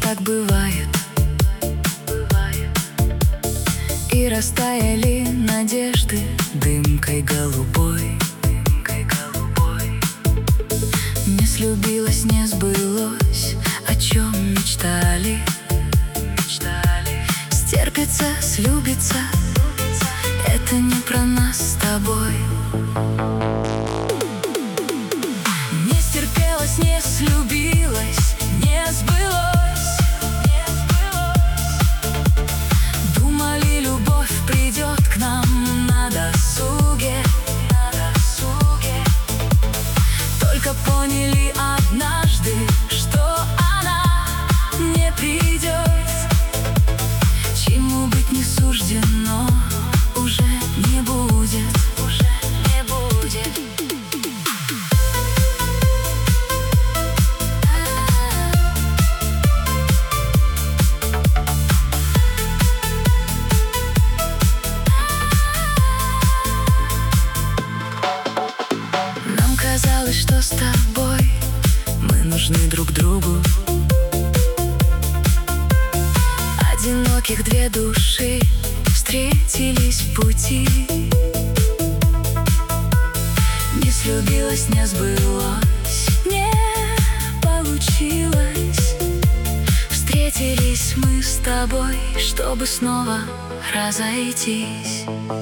так бывает. И растаяли надежды дымкой голубой. Не слюбилось, не сбылось, о чем мечтали. Стерпится, слюбится, это не про нас с тобой. Не стерпелось, не слюбилось, не сбылось. Думали, любовь придет к нам на досуге. Только поняли однажды, что она не придет. Чему быть не суждено, уже не будет. Нам казалось, что с тобой мы нужны друг другу. Одиноких две души встретились в пути. Не слюбилось, не сбылось, не получилось. Встретились мы с тобой, чтобы снова разойтись.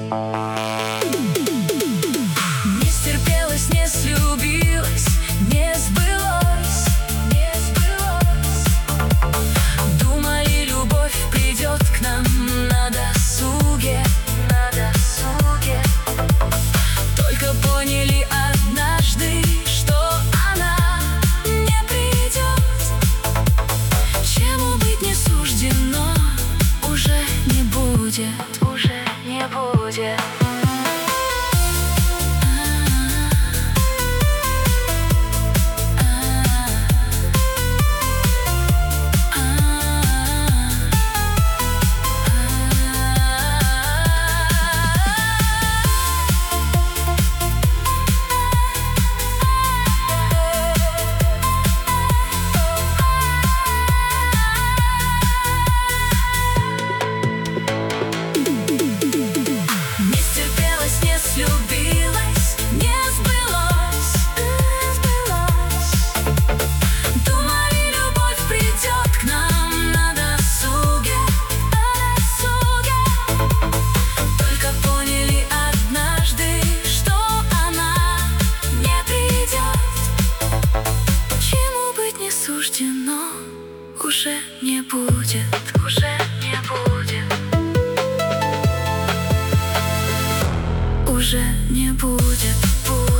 Не стерпелось, не слюбилось, не сбылось. Думали, любовь придет к нам на досуге. Только поняли однажды, что она не придет. Чему быть не суждено, уже не будет. Уже не будет. Уже не будет.